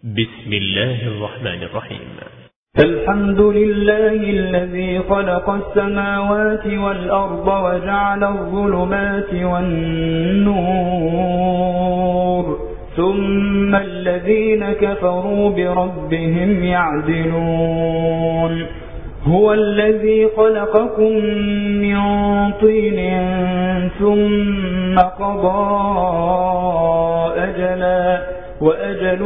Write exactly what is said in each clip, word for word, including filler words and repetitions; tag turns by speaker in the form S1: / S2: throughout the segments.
S1: بسم الله الرحمن الرحيم.
S2: الحمد لله الذي خلق السماوات والأرض وجعل الظلمات والنور ثم الذين كفروا بربهم يعدلون. هو الذي خلقكم من طين ثم قضى أجلا وأجل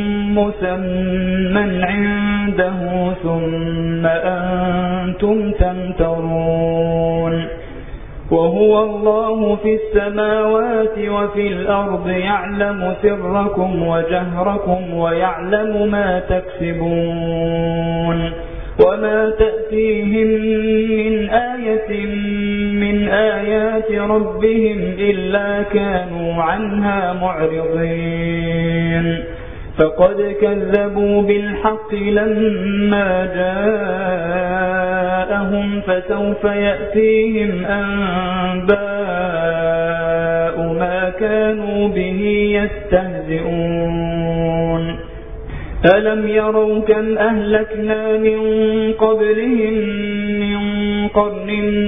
S2: مسمى عنده ثم أنتم تمترون. وهو الله في السماوات وفي الأرض يعلم سركم وجهركم ويعلم ما تكسبون. وما تأتيهم من آية من آيات ربهم إلا كانوا عنها معرضين. فقد كذبوا بالحق لما جاءهم فسوف يأتيهم أنباء ما كانوا به يستهزئون. ألم يروا كم أهلكنا من قبلهم من قرن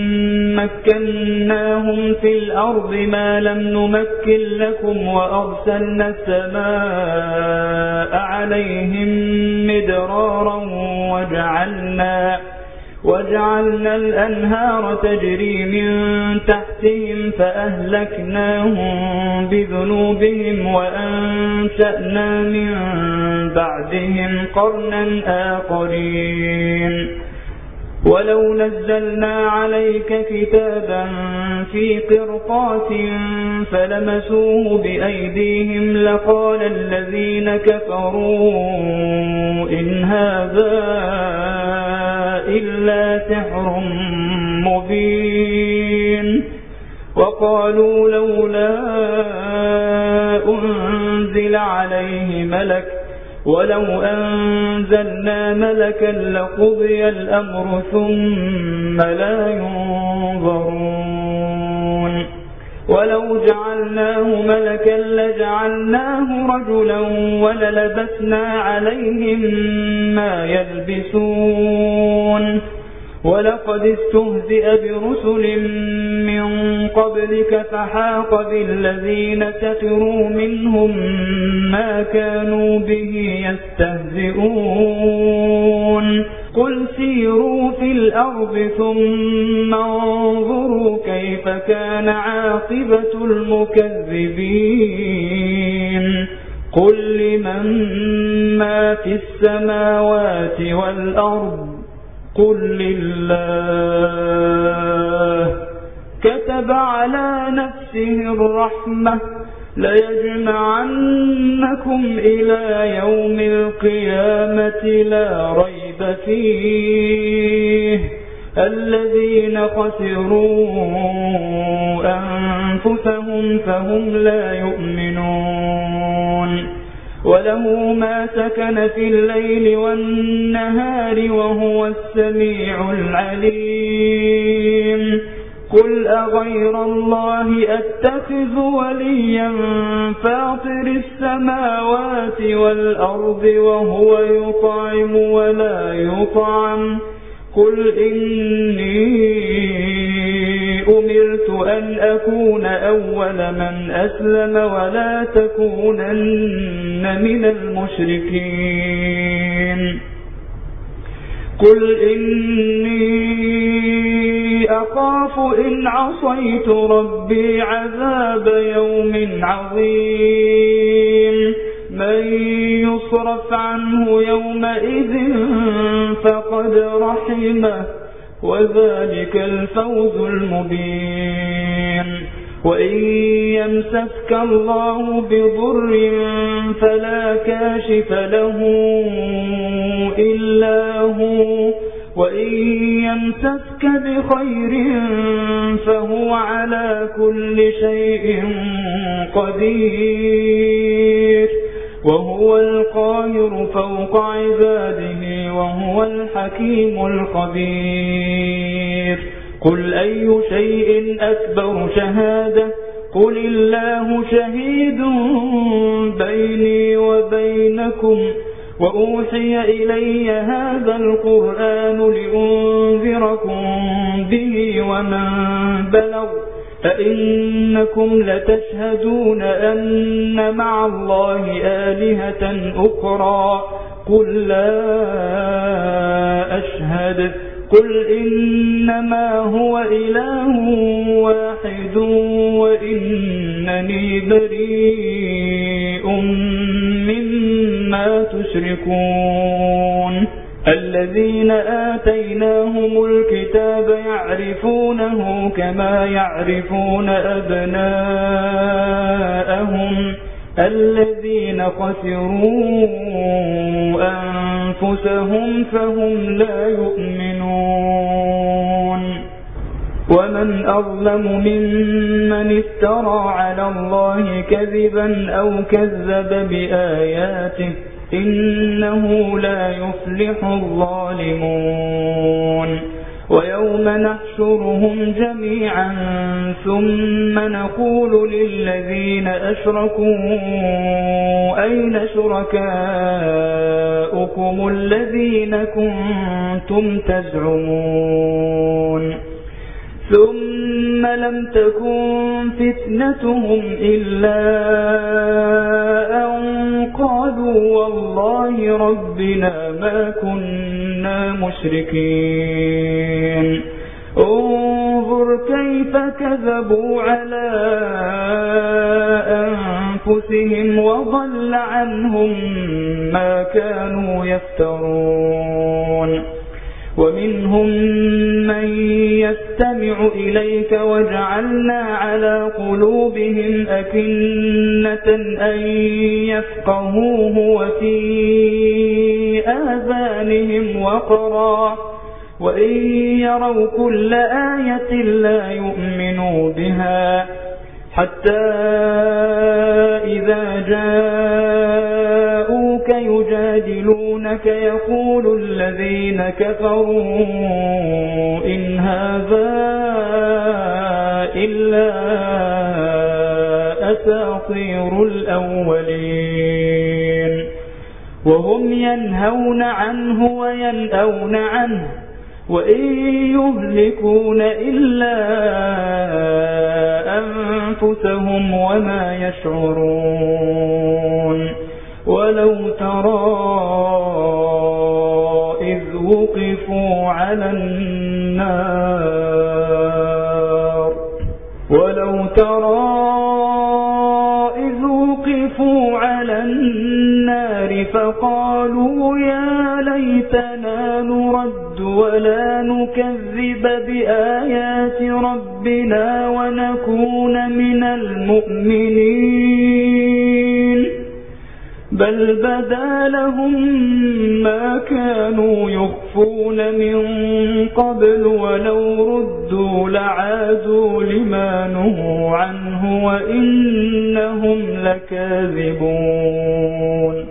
S2: مكناهم في الأرض ما لم نمكن لكم وأرسلنا السماء عليهم مدرارا وجعلنا وجعلنا الأنهار تجري من تحتهم فأهلكناهم بذنوبهم وأنشأنا من بعدهم قرنا آخرين. ولو نزلنا عليك كتابا في قرطاس فلمسوه بأيديهم لقال الذين كفروا إن هذا إلا سحر مبين. وقالوا لولا أنزل عليه ملك ولو أنزلنا ملكا لقضي الأمر ثم لا ينظرون. ولو جعلناه ملكا لجعلناه رجلا وللبسنا عليهم ما يلبسون. ولقد استهزئ برسل من قبلك فحاق بالذين سخروا منهم ما كانوا به يستهزئون. قل سيروا في الأرض ثم انظروا كيف كان عاقبة المكذبين. قل لمن ما في السماوات والأرض قل لله. كتب على نفسه الرحمة ليجمعنكم إلى يوم القيامة لا ريب فيه. الذين خسروا أنفسهم فهم لا يؤمنون. وله ما سكن في الليل والنهار وهو السميع العليم. قل أغير الله أتخذ وليا فاطر السماوات والأرض وهو يطعم ولا يطعم. قل إني أمرت أن أكون أول من أسلم ولا تكونن من المشركين. قل إني أخاف إن عصيت ربي عذاب يوم عظيم. من يصرف عنه يومئذ فقد رحمه وذلك الفوز المبين. وإن يمسسك الله بضر فلا كاشف له إلا هو وإن يمسسك بخير فهو على كل شيء قدير. وهو القاهر فوق عباده وهو الحكيم الخبير. قل أي شيء أكبر شهادة قل الله شهيد بيني وبينكم لكم وأوحي إلي هذا القرآن لأنذركم به ومن بلغ أئنكم لتشهدون أن مع الله آلهة أخرى قل لا أشهد قل إنما هو إله واحد وإنني بريء مما تشركون الذين آتيناهم الكتاب يعرفونه كما يعرفون أبناءهم الذين خسروا أنفسهم فهم لا يؤمنون ومن أظلم ممن افترى على الله كذبا أو كذب بآياته إنه لا يفلح الظالمون ويوم نحشرهم جميعا ثم نقول للذين أشركوا أين شركاؤكم الذين كنتم تزعمون ثم لم تكن فتنتهم إلا أن قالوا والله ربنا ما كنا مشركين انظر كيف كذبوا على أنفسهم وضل عنهم ما كانوا يفترون ومنهم من يستمع إليك وجعلنا على قلوبهم أكنة أن يفقهوه وفي آذانهم وقرا وإن يروا كل آية لا يؤمنوا بها حتى إذا جاءوك يجادلونك يقول الذين كفروا إن هذا إلا أساطير الأولين وهم ينهون عنه وينأون عنه وإن يهلكون إلا أنفسهم وما يشعرون ولو ترى إذ وقفوا على النار ولو ترى إذ وقفوا على النار فقالوا يا ليتنا نرد ولا نكذب بآيات ربنا ونكون من المؤمنين بل بدا لهم ما كانوا يخفون من قبل ولو ردوا لعادوا لما نهوا عنه وإنهم لكاذبون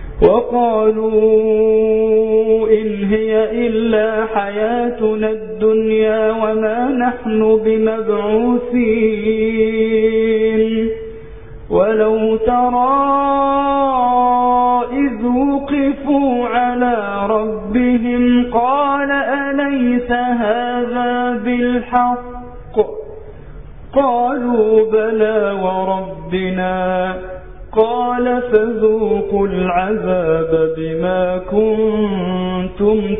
S2: وقالوا إن هي إلا حياتنا الدنيا وما نحن بمبعوثين ولو ترى إذ وقفوا على ربهم قال أليس هذا بالحق قالوا بلى وربنا قال فذوقوا العذاب بما كنتم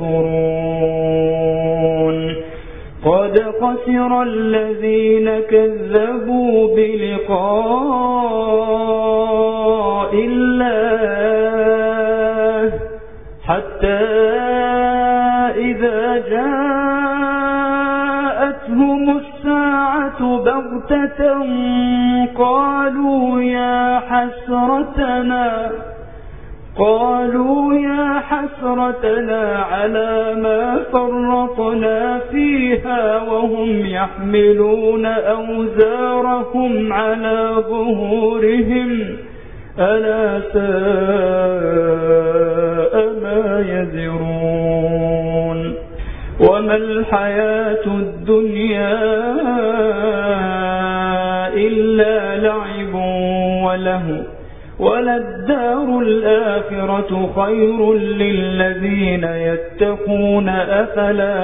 S2: تكفرون قد خسر الذين كذبوا بلقاء الله حتى إذا جاءتهم الساعة بغتة قالوا يا حسرتنا قالوا يا حسرتنا على ما فرطنا فيها وهم يحملون أوزارهم على ظهورهم ألا ساء ما يزرون وما الحياة الدنيا إلا لعب وله وللدار الآخرة خير للذين يتقون أفلا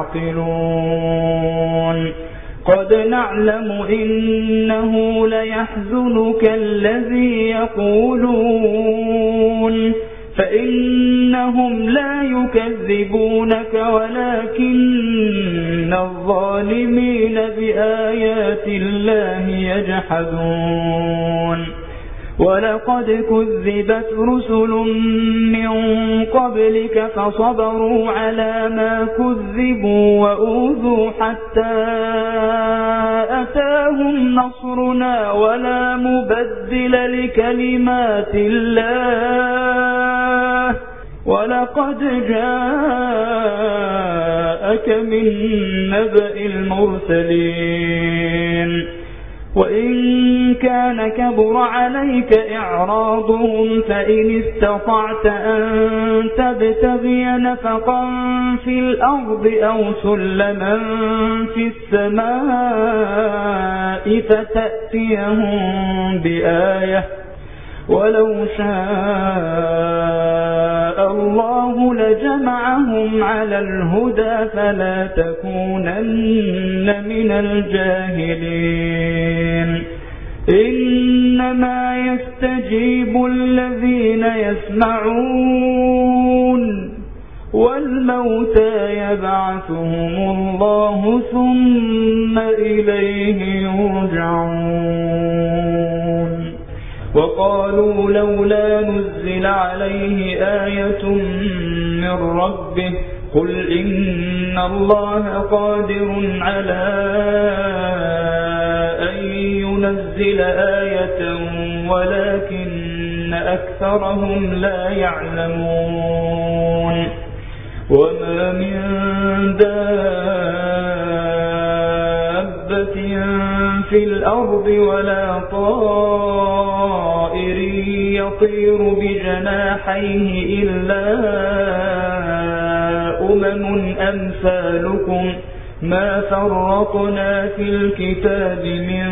S2: تعقلون قد نعلم إنه ليحزنك الذي يقولون فإنهم لا يكذبونك ولكن الظالمين بآيات الله يجحدون ولقد كذبت رسل من قبلك فصبروا على ما كذبوا وأوذوا حتى أتاهم نصرنا ولا مبدل لكلمات الله ولقد جاءك من نبأ المرسلين وإن كان كبر عليك إعراضهم فإن استطعت أن تبتغي نفقا في الأرض أو سلما في السماء فتأتيهم بآية ولو شاء الله لجمعهم على الهدى فلا تكونن من الجاهلين إنما يستجيب الذين يسمعون والموتى يبعثهم الله ثم إليه يرجعون وقالوا لولا نزل عليه آية من ربه قل إن الله قادر على أن ينزل آية ولكن أكثرهم لا يعلمون وما من دابة في الأرض ولا طائر يطير بجناحيه إلا أمم أمثالكم ما فرطنا في الكتاب من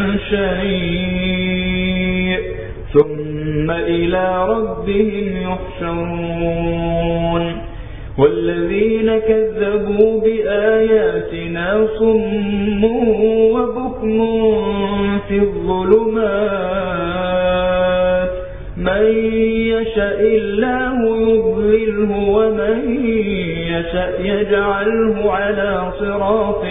S2: شيء ثم إلى ربهم يحشرون والذين كذبوا بآياتنا صم وبكم في الظلمات من يشاء الله يضلله ومن يشاء يجعله على صراط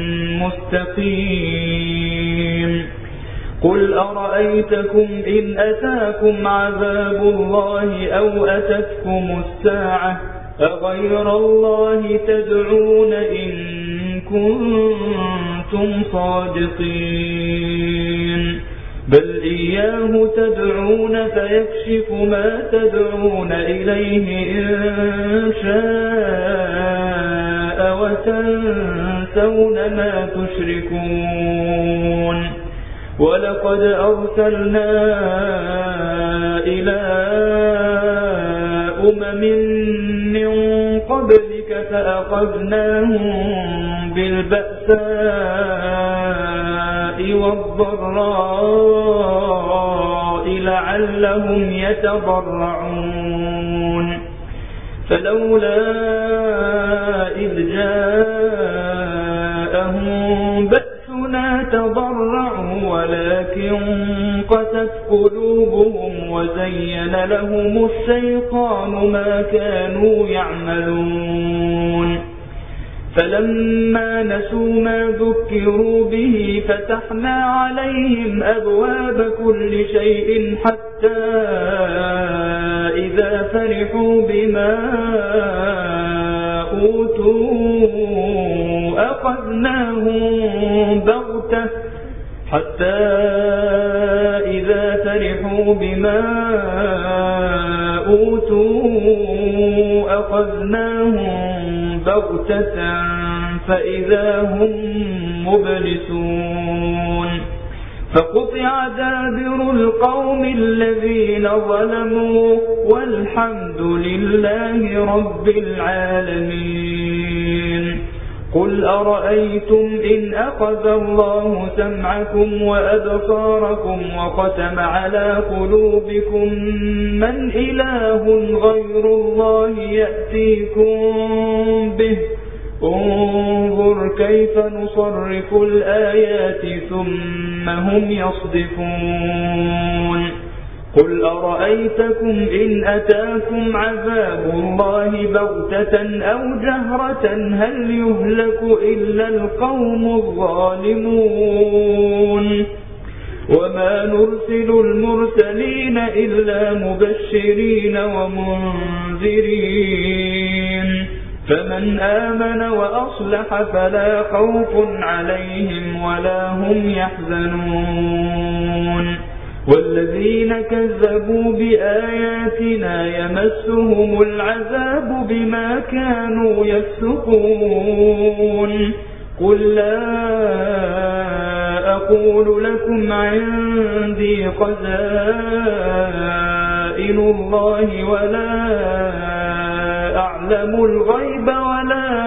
S2: مستقيم قل أرأيتكم إن أتاكم عذاب الله أو أتتكم الساعة أغير الله تدعون إن كنتم صادقين بل إياه تدعون فيكشف ما تدعون إليه إن شاء وتنسون ما تشركون ولقد أرسلنا إلى أمم من قبلك فأخذناهم بالبأساء والضراء لعلهم يتضرعون فلولا إذ جاءهم بأسنا تضرعوا ولكن قست قلوبهم وزين لهم الشيطان ما كانوا يعملون فلما نسوا ما ذكروا به فتحنا عليهم أبواب كل شيء حتى إذا فرحوا بما أوتوا أخذناهم بغتة حتى إذا فرحوا بما أوتوا أخذناهم بغتة فإذا هم مبلسون فقطع دابر القوم الذين ظلموا والحمد لله رب العالمين قل أرأيتم إن أخذ الله سمعكم وأبصاركم وختم على قلوبكم من إله غير الله يأتيكم به انظر كيف نصرف الآيات ثم هم يصدفون قل أرأيتكم إن أتاكم عذاب الله بغتة أو جهرة هل يهلك إلا القوم الظالمون وما نرسل المرسلين إلا مبشرين ومنذرين فمن آمن وأصلح فلا خوف عليهم ولا هم يحزنون والذين كذبوا بآياتنا يمسهم العذاب بما كانوا يفسقون قل لا أقول لكم عندي خزائن الله ولا أعلم الغيب ولا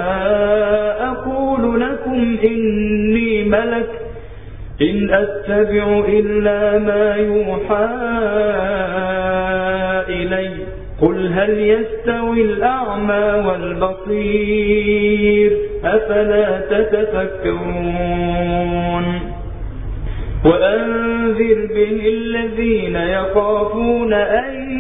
S2: أقول لكم إني ملك إن أتبع إلا ما يوحى إلي قل هل يستوي الأعمى والبصير أفلا تتفكرون وأنذر به الذين يخافون أن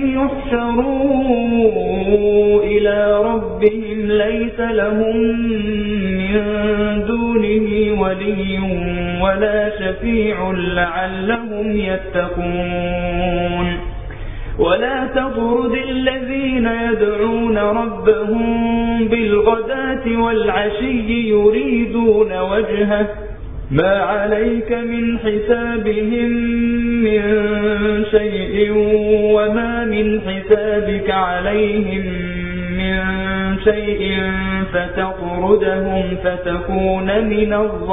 S2: يحشروا إلى ربهم ليس لهم من دونه ولي ولا شفيع لعلهم يتقون ولا تطرد الذين يدعون ربهم بالغداة والعشي يريدون وجهه ما عليك من حسابهم من شيء وما من حسابك عليهم من شيء فتطردهم فتكون من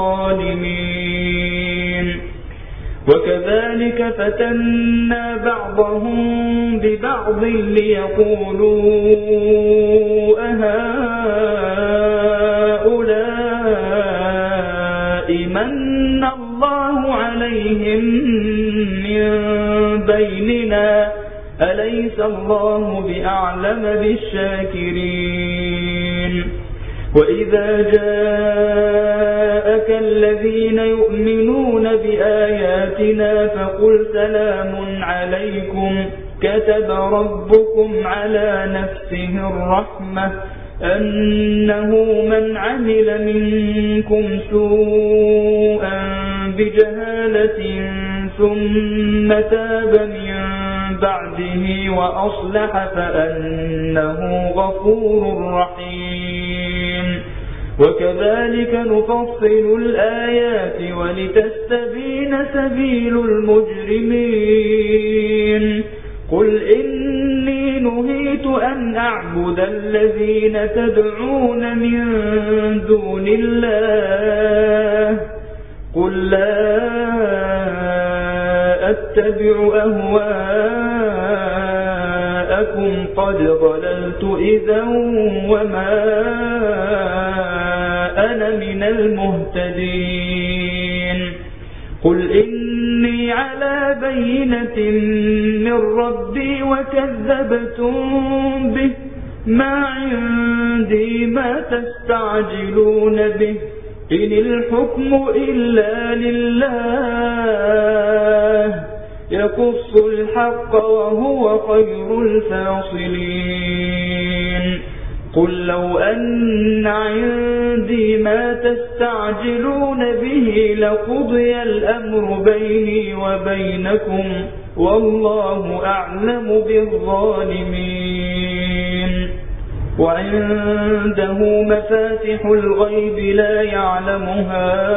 S2: الظالمين وكذلك فتنا بعضهم ببعض ليقولوا أهؤلاء من الله عليهم من بيننا أليس الله بأعلم بالشاكرين وإذا جاءك الذين يؤمنون بآياتنا فقل سلام عليكم كتب ربكم على نفسه الرحمة أنه من عمل منكم سوءا بجهالة ثم تاب من بعده وأصلح فأنه غفور رحيم وكذلك نفصل الآيات ولتستبين سبيل المجرمين قل إني نهيت أن أعبد الذين تدعون من دون الله قل لا أتبع أهواءكم قد ضللت إذا وما أنا من المهتدين قل إني على بينة من ربي وكذبتم به ما عندي ما تستعجلون به إن الحكم إلا لله يقص الحق وهو خير الفاصلين قل لو أن عندي ما تستعجلون به لقضي الأمر بيني وبينكم والله أعلم بالظالمين وعنده مفاتح الغيب لا يعلمها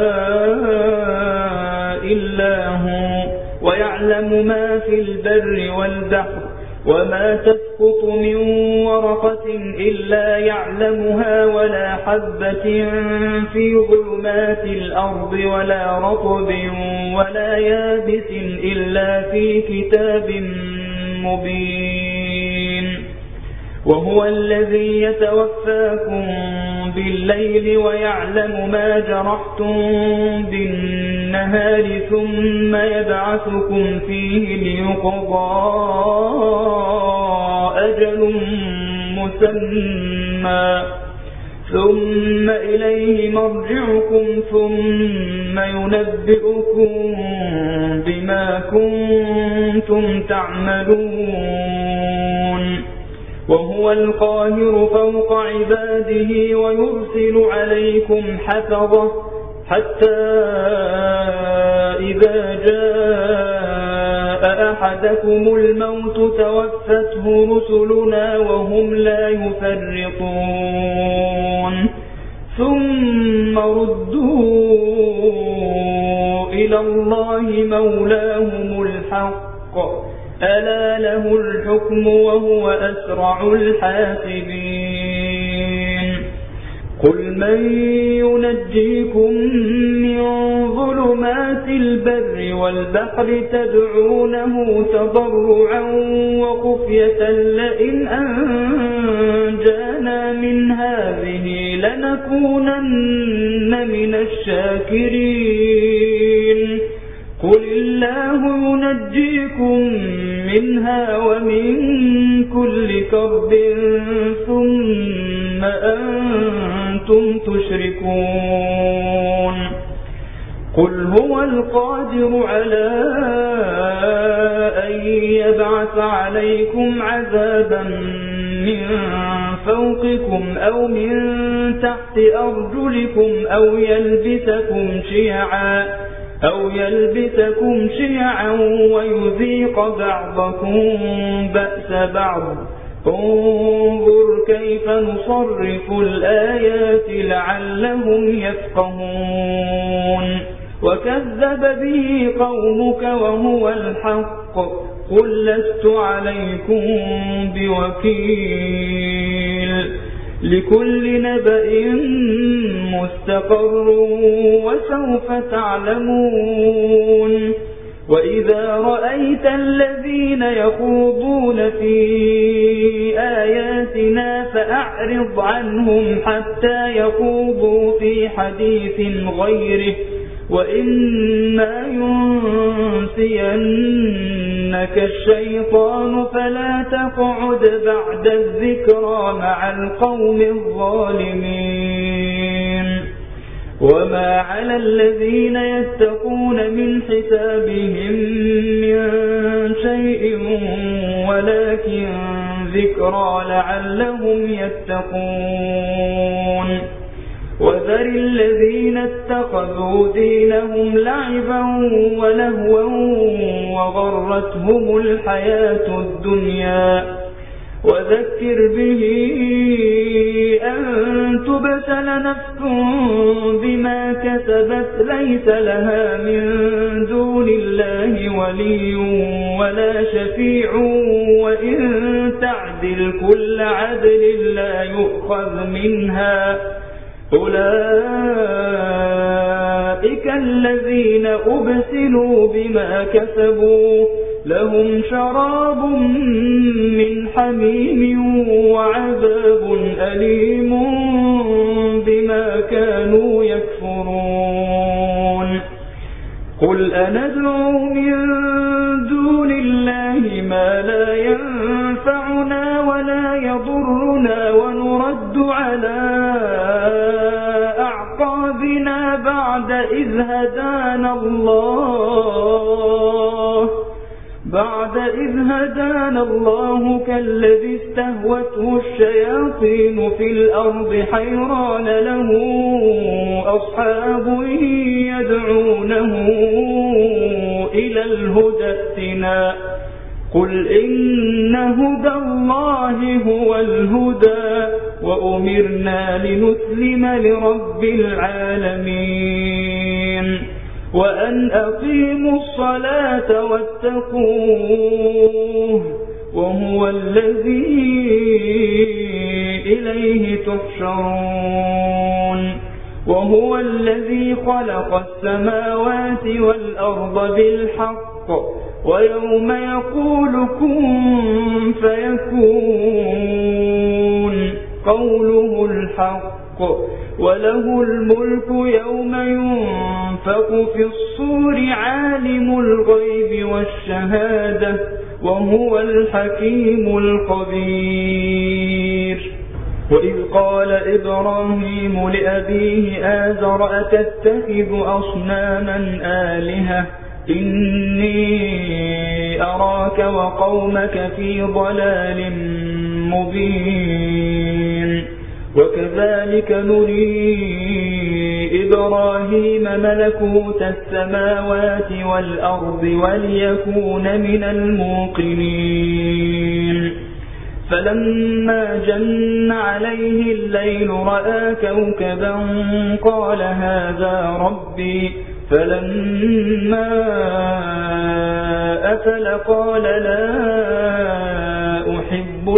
S2: إلا هو ويعلم ما في البر والبحر وما تسقط من ورقة إلا يعلمها ولا حبة في ظلمات الأرض ولا رطب ولا يابس إلا في كتاب مبين وهو الذي يتوفاكم بالليل ويعلم ما جرحتم بالنهار ثم يبعثكم فيه ليقضى أجل مسمى ثم إليه مرجعكم ثم ينبئكم بما كنتم تعملون وهو القاهر فوق عباده ويرسل عليكم حفظة حتى إذا جاء أحدكم الموت توفته رسلنا وهم لا يفرطون ثم ردوا إلى الله مولاهم الحق ألا له الحكم وهو أسرع الحاسبين قل من ينجيكم من ظلمات البر والبحر تدعونه تضرعا وخفية لئن أنجانا من هذه لنكونن من الشاكرين قل الله ينجيكم منها ومن كل كرب ثم أنتم تشركون قل هو القادر على أن يبعث عليكم عذابا من فوقكم أو من تحت أرجلكم أو يلبسكم شيعا أو يلبسكم شيعا ويذيق بعضكم بأس بعض انظر كيف نصرف الآيات لعلهم يفقهون وكذب به قومك وهو الحق قل لست عليكم بوكيل لكل نبأ مستقر وسوف تعلمون وإذا رأيت الذين يخوضون في آياتنا فأعرض عنهم حتى يخوضوا في حديث غيره وإما ينسينك الشيطان فلا تقعد بعد الذكرى مع القوم الظالمين وما على الذين يتقون من حسابهم من شيء ولكن ذكرى لعلهم يتقون وذر الذين اتخذوا دينهم لعبا ولهوا وغرتهم الحياة الدنيا وذكر به أن تبتل نفس بما كسبت ليس لها من دون الله ولي ولا شفيع وإن تعدل كل عدل لا يؤخذ منها أولئك الذين أبسلوا بما كسبوا لهم شراب من حميم وعذاب أليم بما كانوا يكفرون قل أندعو من دون الله ما لا ينفعنا ولا يضرنا ونرد على أعقابنا بعد إذ هدانا الله بعد إذ هدانا الله كالذي استهوته الشياطين في الأرض حيران له أصحاب يدعونه إلى الهدى ائتنا قل إن هدى الله هو الهدى وأمرنا لنسلم لرب العالمين وأن أقيموا الصلاة واتقوه وهو الذي إليه تحشرون وهو الذي خلق السماوات والأرض بالحق ويوم يقول كن فيكون قوله الحق وله الملك يوم ينفق في الصور عالم الغيب والشهادة وهو الحكيم الخبير. وإذ قال إبراهيم لأبيه آزر أتتخذ أصناما آلهة إني أراك وقومك في ضلال مبين. وكذلك نري إبراهيم ملكوت السماوات والأرض وليكون من الموقنين. فلما جن عليه الليل رأى كوكبا قال هذا ربي فلما أفل قال لا أحب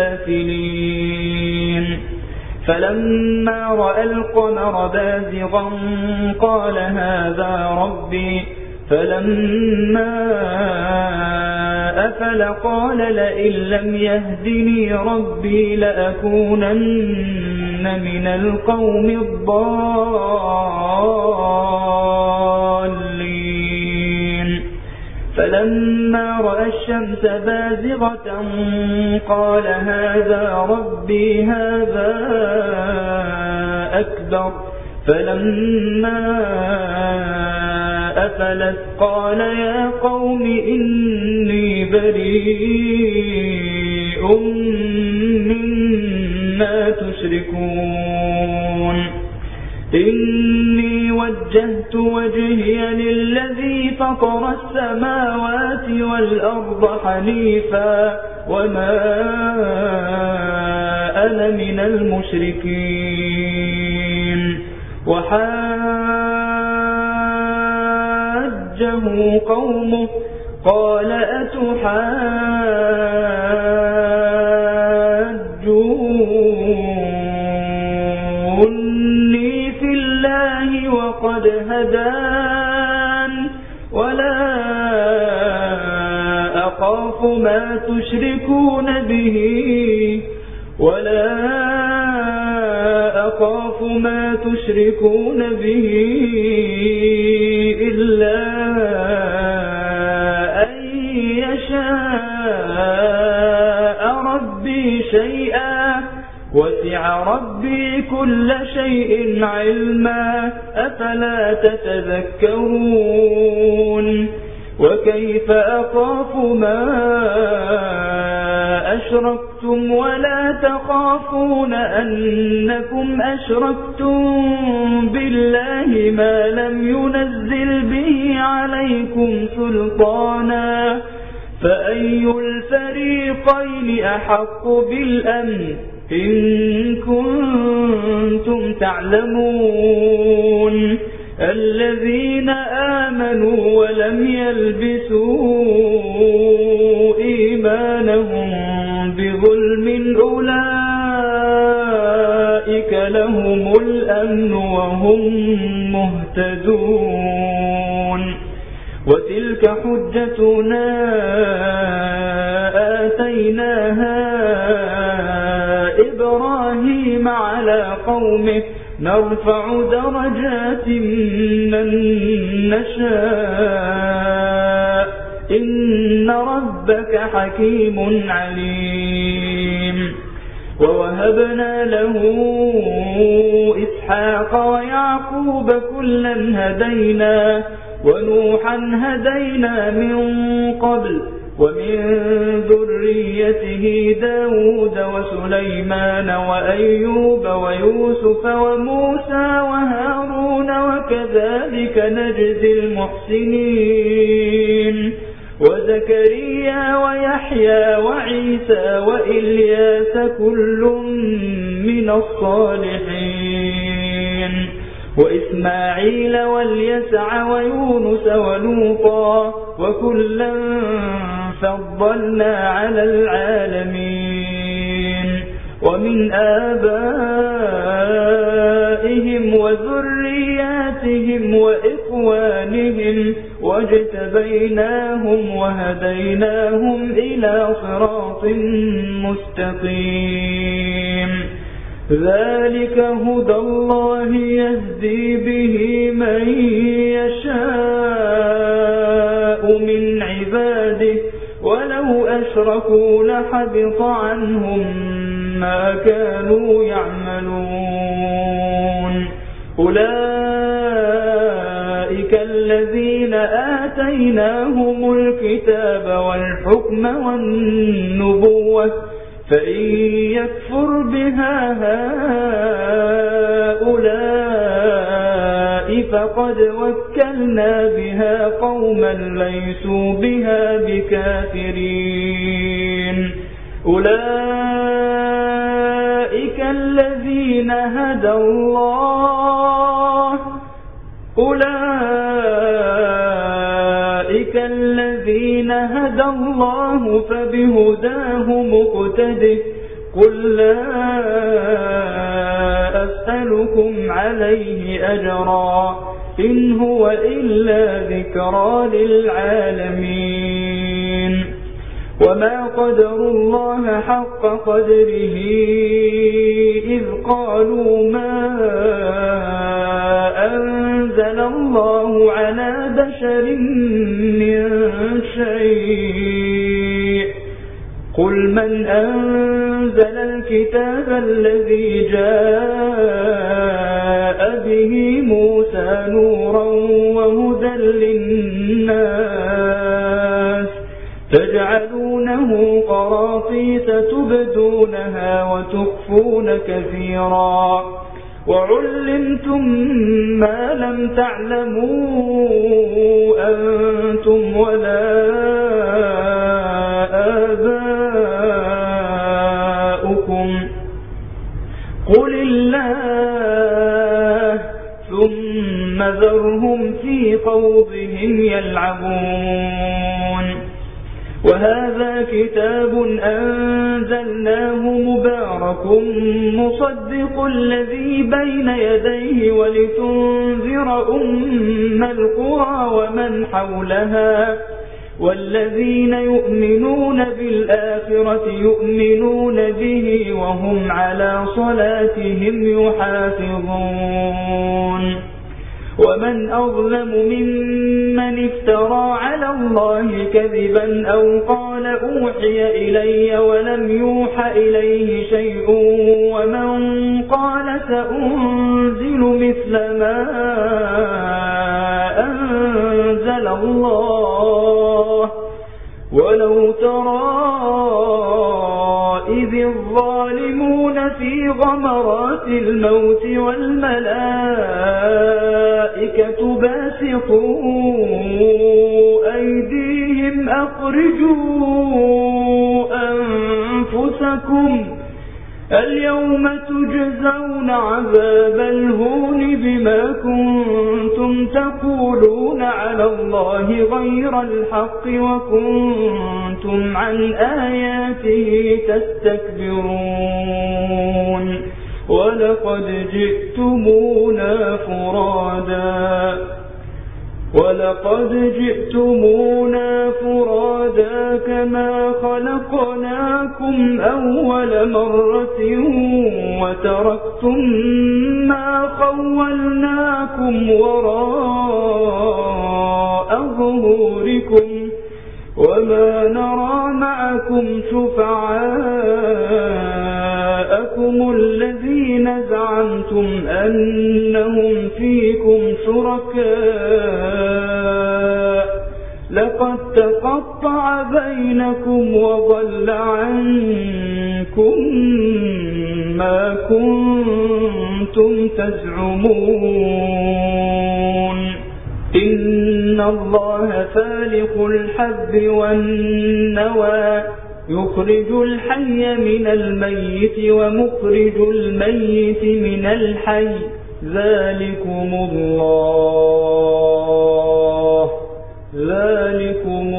S2: الآفلين. فلما رأى القمر بازغا قال هذا ربي فلما أفل قال لئن لم يهدني ربي لأكونن من القوم الضالين. فلما رأى الشمس بازغة قال هذا ربي هذا أكبر. فلما أفلت قال يا قوم إني بريء مما تشركون إني وجهت وجهي للذي فطر السماوات والأرض حنيفا وما أنا من المشركين. وحاجه قومه قال أتحاجوني في الله وقد هدان ولا أخاف ما تشركون به ولا أخاف ما تشركون به إلا أن يشاء ربي شيئا وسع ربي كل شيء علما أفلا تتذكرون. وكيف أخاف ما أشركتم ولا تخافون أنكم أشركتم بالله ما لم ينزل به عليكم سلطانا فأي الفريقين أحق بالأمن إن كنتم تعلمون. الذين آمنوا ولم يلبسوا إيمانهم بظلم أولئك لهم الأمن وهم مهتدون. وتلك حجتنا آتيناها إبراهيم على قومه نرفع درجات من نشاء إن ربك حكيم عليم. ووهبنا له إسحاق ويعقوب كلا هدينا ونوحا هدينا من قبل ومن ذريته داود وسليمان وأيوب ويوسف وموسى وهارون وكذلك نجزي المحسنين. وزكريا ويحيى وعيسى وإلياس كل من الصالحين وإسماعيل واليسع ويونس ولوطا وكلا فضلنا على العالمين. ومن آبائهم وذرياتهم وإخوانهم واجتبيناهم وهديناهم إلى صراط مستقيم. ذلك هدى الله يهدي به من يشاء من عباده ولو أشركوا لحبط عنهم ما كانوا يعملون أولئك الذين آتيناهم الكتاب والحكم والنبوة فإن يكفر بها هؤلاء فقد وكلنا بها قوما ليسوا بها بكافرين أولئك الذين هدى الله أولئك الذين هدى الله فبهداه مقتده قل لا أسألكم عليه أجرا إن هو إلا ذكرى للعالمين وما قدروا الله حق قدره إذ قالوا ما أنزل الله على بشر من شيء قل من أنزل الكتاب الذي جاء به موسى نورا وهدى للناس تجعلونه قراطيس تبدونها وتخفون كثيرا وعلمتم ما لم تعلموا أنتم ولا آباؤكم قل الله ثم ذرهم في خوضهم يلعبون وهذا كتاب أنزلناه مبارك مصدق الذي بين يديه ولتنذر أم القرى ومن حولها والذين يؤمنون بالآخرة يؤمنون به وهم على صلاتهم يحافظون ومن أظلم ممن افترى على الله كذبا أو قال أوحي إلي ولم يوح إليه شيء ومن قال سأنزل مثل ما أنزل الله ولو ترى إذ الظالمون في غمرات الموت والملائكة باسطوا أيديهم أخرجوا أنفسكم اليوم تجزون عذاب الهون بما كنتم تقولون على الله غير الحق وكنتم عن آياته تستكبرون ولقد جئتمونا فرادا ولقد جئتمونا فرادا كما خلقناكم أول مرة وتركتم ما خولناكم وراء ظهوركم وما نرى معكم شفعاءكم الذين زعمتم أنهم فيكم شركاء لقد تقطع بينكم وضل عنكم ما كنتم تزعمون إن الله فالق الحب والنوى يخرج الحي من الميت ومخرج الميت من الحي ذلكم الله ذلكم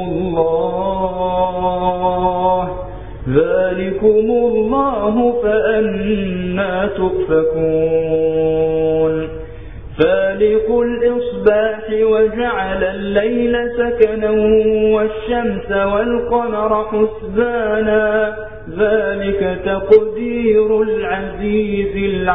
S2: الله ذلكم الله فأنى تؤفكون فالق الإصباح وجعل الليل سكنا والشمس والقمر حسبانا ذلك تقدير العزيز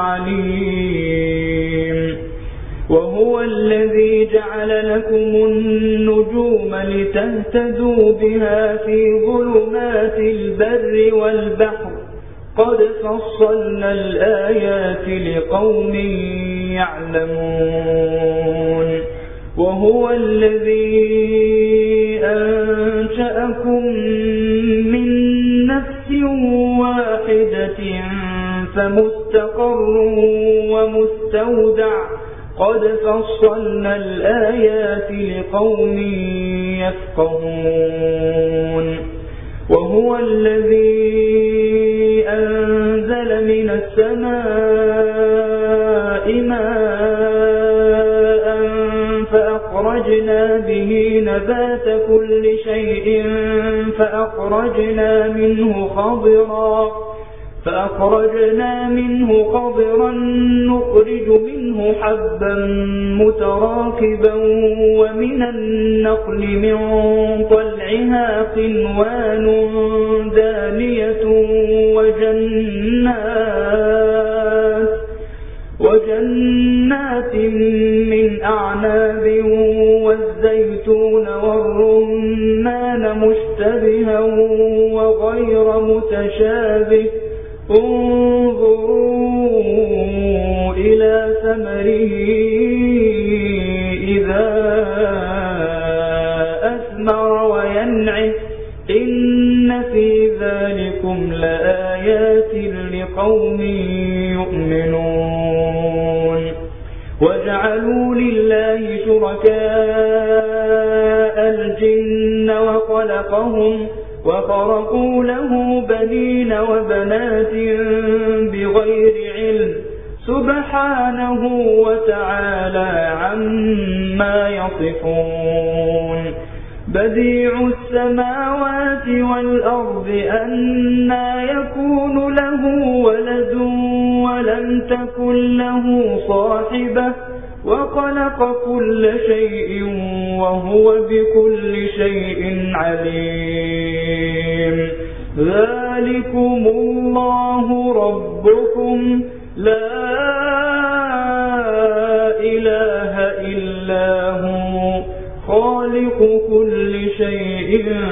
S2: العليم وهو الذي جعل لكم النجوم لتهتدوا بها في ظلمات البر والبحر قد فصلنا الآيات لقوم يعلمون وهو الذي أنشأكم من نفس واحدة فمستقر ومستودع قد فصلنا الآيات لقوم يفقهون وهو الذي أنزل من السماء ماء فأخرجنا به نبات كل شيء فأخرجنا منه خضرا فأخرجنا منه خضرا نخرج منه حبا متراكبا ومن النخل من طلعها قنوان دانية وجنات وجنات من أعناب والزيتون والرمان مشتبها وغير متشابه انظروا إلى ثمره إذا أثمر وينعه إن في ذلكم لآيات لقوم يؤمنون وجعلوا لله شركاء الجن وخلقهم وخرقوا له بنين وبنات بغير علم سبحانه وتعالى عما يصفون بديع السماوات والأرض أنى يكون له ولد ولم تكن له صاحبة وخلق كل شيء وهو بكل شيء عليم ذلكم الله ربكم لا إله إلا هو خالق كل شيء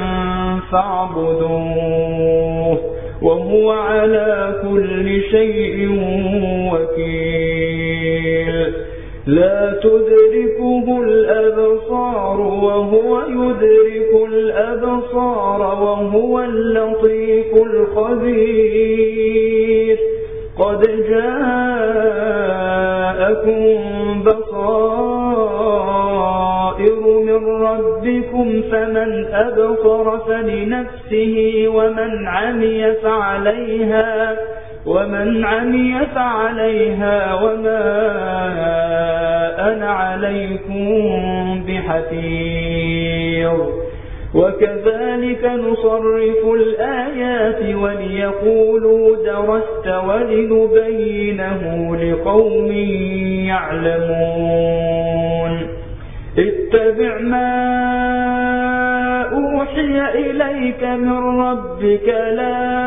S2: فاعبدوه وهو على كل شيء وكيل لا تدركه الأبصار وهو يدرك الأبصار وهو اللطيف الخبير قد جاءكم بصائر من ربكم فمن أبصر فلنفسه ومن عمي فعليها ومن عمي فعليها وما أنا عليكم بحفيظ وكذلك نصرف الآيات وليقولوا درست ولنبينه لقوم يعلمون اتبع ما أوحي إليك من ربك لا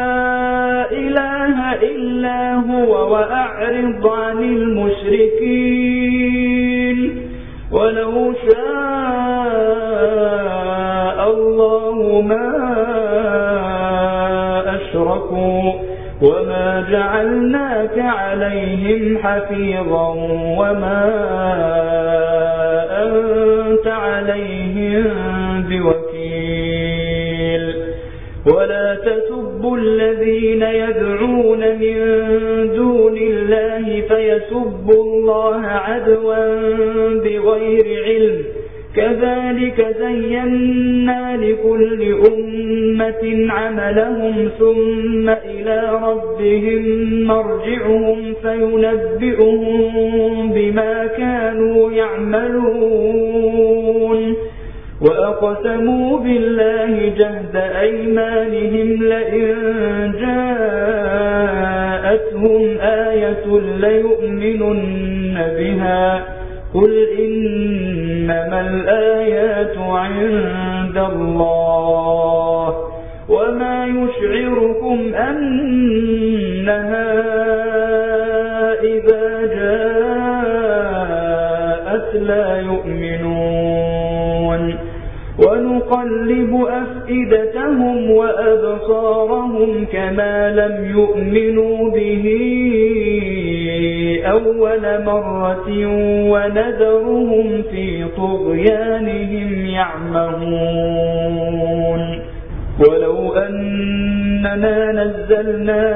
S2: إله إلا هو وأعرض عن المشركين ولو شاء الله ما أشركوا وما جعلناك عليهم حفيظا وما أنت عليهم بوكيل ولا تسبوا الذين يدعون من دون الله فيسبوا الله عدوا بغير علم كذلك زينا لكل أمة عملهم ثم إلى ربهم مرجعهم فينبئهم بما كانوا يعملون وأقسموا بالله جهد أيمانهم لئن جاءتهم آية ليؤمنن بها قل إنما الآيات عند الله وما يشعركم أنها إذا جاءت لا يؤمنون ونقلب أفئدتهم وأبصارهم كما لم يؤمنوا به أول مرة ونذرهم في طغيانهم يعمهون ولو أننا نزلنا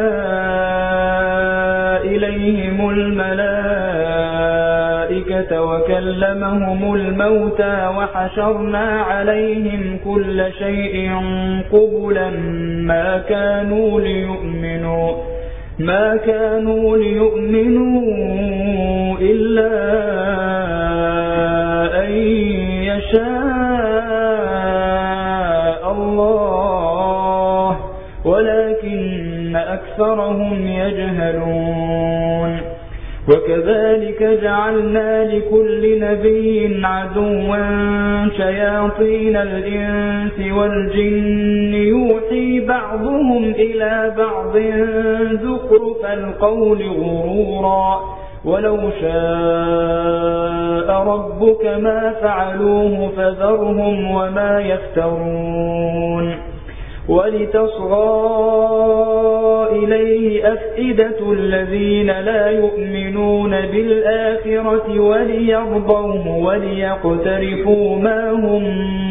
S2: إليهم الملائكة وكلمهم الموتى وحشرنا عليهم كل شيء قبلا ما كانوا ليؤمنوا ما كانوا ليؤمنوا إلا أن يشاء الله ولكن أكثرهم يجهلون وكذلك جعلنا لكل نبي عدوا شياطين الإنس والجن يوحي بعضهم إلى بعض زخرف القول غرورا ولو شاء ربك ما فعلوه فذرهم وما يفترون ولتصغى إليه أفئدة الذين لا يؤمنون بالآخرة وليرضوه وليقترفوا ما هم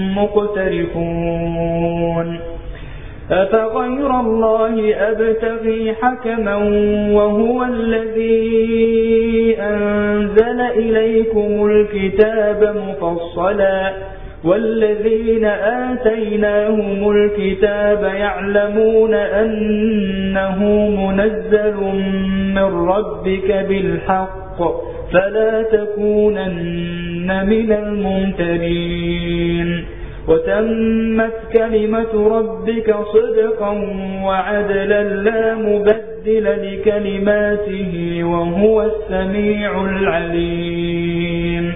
S2: مقترفون أفغير الله أبتغي حكما وهو الذي أنزل إليكم الكتاب مفصلا والذين آتيناهم الكتاب يعلمون أنه منزل من ربك بالحق فلا تكونن من الممترين وتمت كلمة ربك صدقا وعدلا لا مبدل لكلماته وهو السميع العليم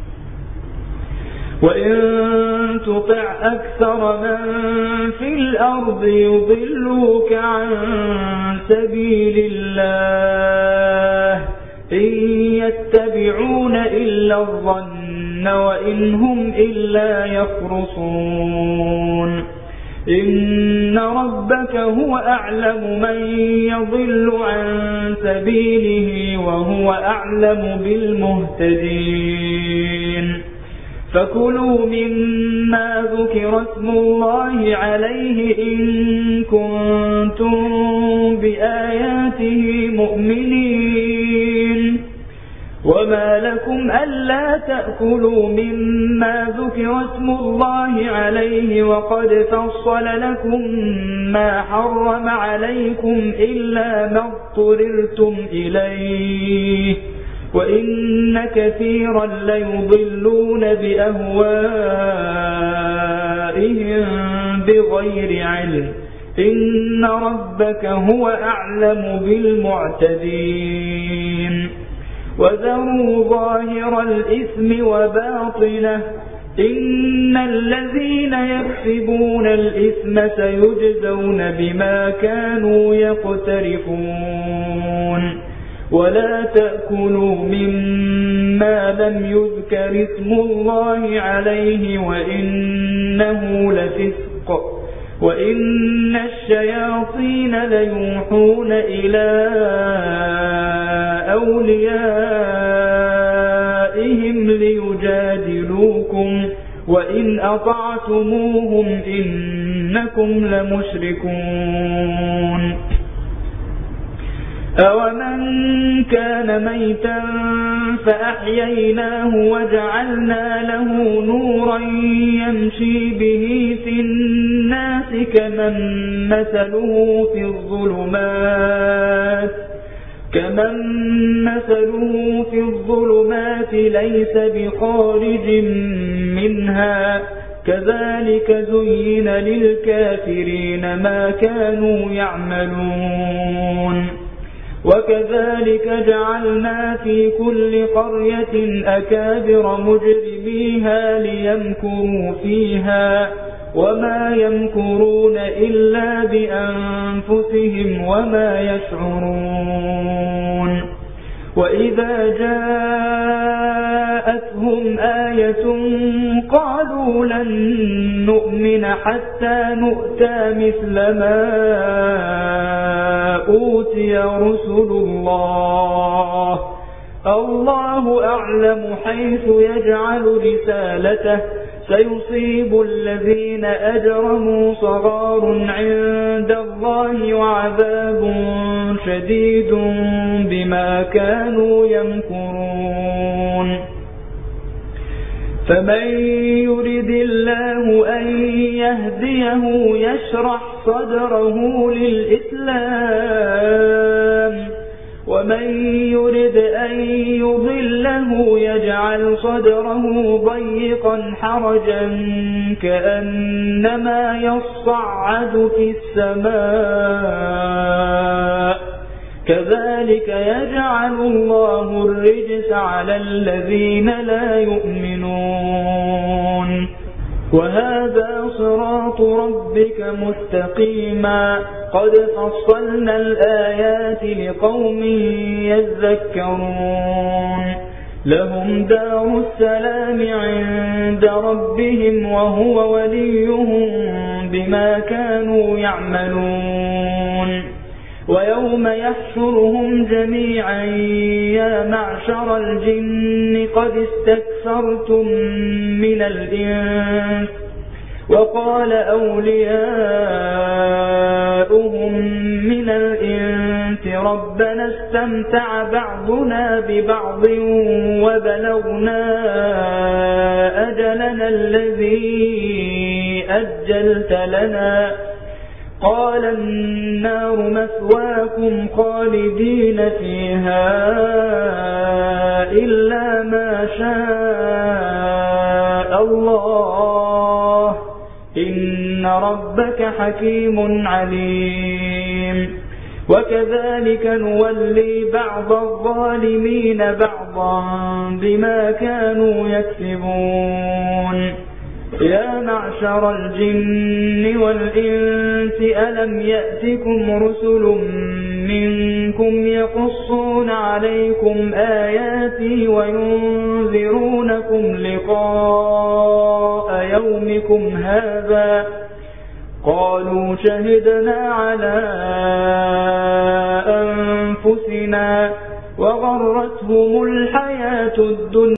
S2: وإن تطع أكثر من في الأرض يضلوك عن سبيل الله إن يتبعون إلا الظن وإن هم إلا يخرصون إن ربك هو أعلم من يضل عن سبيله وهو أعلم بالمهتدين فكلوا مما ذكر اسم الله عليه إن كنتم بآياته مؤمنين وما لكم ألا تأكلوا مما ذكر اسم الله عليه وقد فصل لكم ما حرم عليكم إلا ما اضطررتم إليه وإن كثيرا ليضلون بأهوائهم بغير علم إن ربك هو أعلم بالمعتدين وذروا ظاهر الإثم وباطنه إن الذين يكسبون الإثم سيجزون بما كانوا يقترفون ولا تأكلوا مما لم يذكر اسم الله عليه وإنه لفسق وإن الشياطين ليوحون إلى أوليائهم ليجادلوكم وإن أطعتموهم إنكم لمشركون أومن كان ميتا فأحييناه وجعلنا له نورا يمشي به في الناس كمن مثله في الظلمات كمن مثله في الظلمات ليس بخارج منها كذلك زين للكافرين ما كانوا يعملون وكذلك جعلنا في كل قرية أكابر مجرميها ليمكروا فيها وما يمكرون إلا بأنفسهم وما يشعرون وإذا جاءتهم آية قالوا لن نؤمن حتى نؤتى مثل ما أوتي رسل الله الله أعلم حيث يجعل رسالته سيصيب الذين أجرموا صغار عند الله وعذاب شديد بما كانوا يمكرون فمن يرد الله أن يهديه يشرح صدره للإسلام ومن يرد أن يضله يجعل صدره ضيقا حرجا كأنما يصعد في السماء كذلك يجعل الله الرجس على الذين لا يؤمنون وهذا صراط ربك مستقيما قد فصلنا الآيات لقوم يذكرون لهم دار السلام عند ربهم وهو وليهم بما كانوا يعملون ويوم يحشرهم جميعا يا معشر الجن قد استكثرتم من الإنس وقال أولياؤهم من الإنس ربنا استمتع بعضنا ببعض وبلغنا أجلنا الذي أجلت لنا قال النار مثواكم خالدين فيها إلا ما شاء الله إن ربك حكيم عليم وكذلك نولي بعض الظالمين بعضا بما كانوا يكسبون يا معشر الجن والإنس ألم يأتكم رسل منكم يقصون عليكم آياتي وينذرونكم لقاء يومكم هذا قالوا شهدنا على أنفسنا وغرتهم الحياة الدنيا